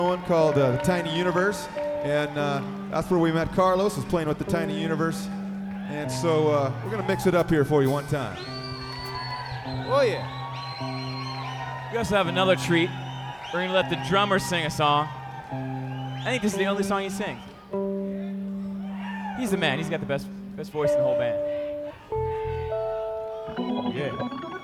one called The Tiny Universe, and that's where we met Carlos, was playing with The Tiny Universe. And so we're going to mix it up here for you one time. Oh, yeah. We also have another treat. We're going to let the drummer sing a song. I think this is the only song he sings. He's the man. He's got the best voice in the whole band. Yeah.